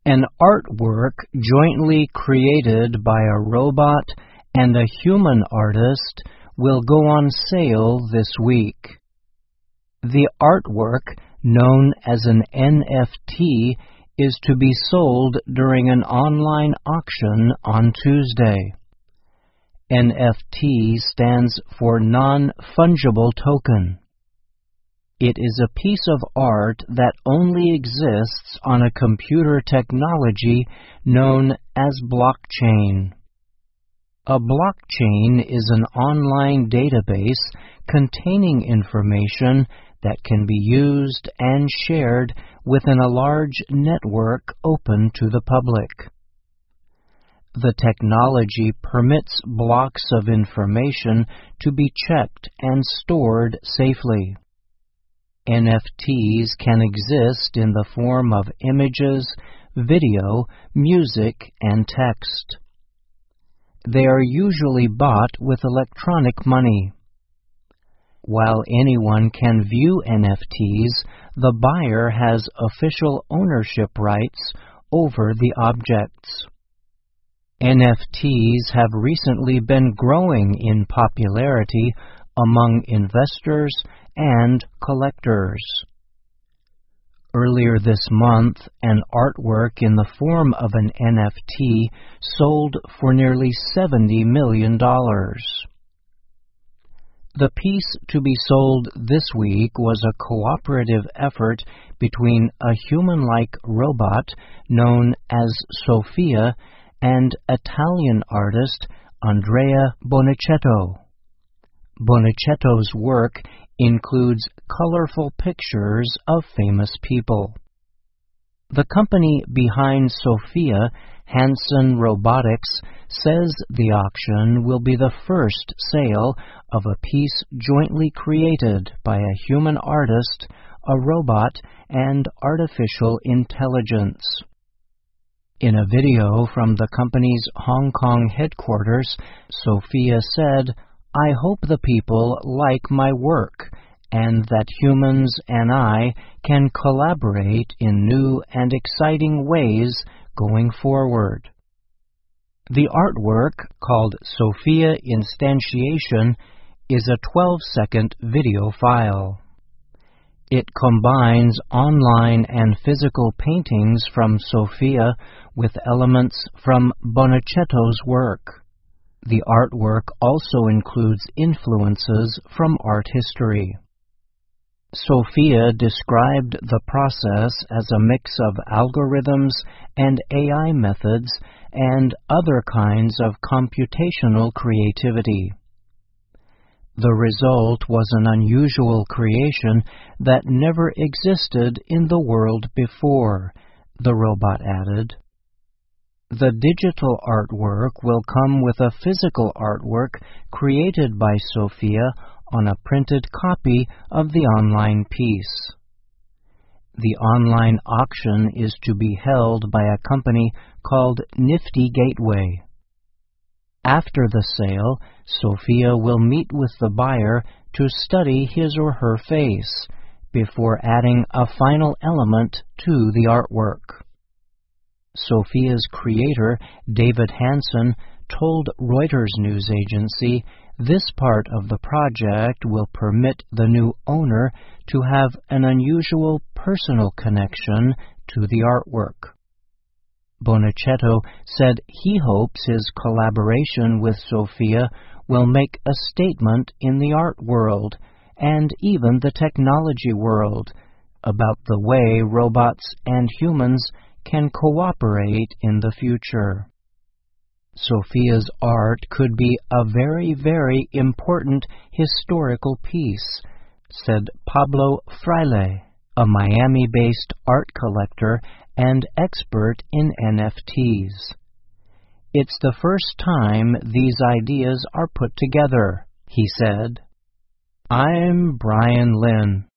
An artwork jointly created by a robot and a human artist will go on sale this week. The artwork, known as an NFT, is to be sold during an online auction on Tuesday. NFT stands for Non-Fungible Token. It is a piece of art that only exists on a computer technology known as blockchain. A blockchain is an online database containing information that can be used and shared within a large network open to the public. The technology permits blocks of information to be checked and stored safely. NFTs can exist in the form of images, video, music, and text. They are usually bought with electronic money. While anyone can view NFTs, the buyer has official ownership rights over the objects. NFTs have recently been growing in popularity among investors and collectors. Earlier this month, an artwork in the form of an NFT sold for nearly $70 million. The piece to be sold this week was a cooperative effort between a human-like robot known as Sophia and Italian artist Andrea Bonichetto. Bonichetto's work includes colorful pictures of famous people. The company behind Sophia, Hanson Robotics, says the auction will be the first sale of a piece jointly created by a human artist, a robot, and artificial intelligence. In a video from the company's Hong Kong headquarters, Sophia said, "I hope the people like my work, and that humans and I can collaborate in new and exciting ways going forward." The artwork, called Sophia Instantiation, is a 12-second video file. It combines online and physical paintings from Sophia with elements from Bonichetto's work. The artwork also includes influences from art history. Sophia described the process as a mix of algorithms and AI methods and other kinds of computational creativity. The result was an unusual creation that never existed in the world before, the robot added. The digital artwork will come with a physical artwork created by Sophia on a printed copy of the online piece. The online auction is to be held by a company called Nifty Gateway. After the sale, Sophia will meet with the buyer to study his or her face before adding a final element to the artwork. Sophia's creator, David Hanson, told Reuters news agency this part of the project will permit the new owner to have an unusual personal connection to the artwork. Bonichetto said he hopes his collaboration with Sophia will make a statement in the art world and even the technology world about the way robots and humans can cooperate in the future. Sophia's art could be a very, very important historical piece, said Pablo Fraile, a Miami-based art collector and expert in NFTs. "It's the first time these ideas are put together," he said. I'm Brian Lynn.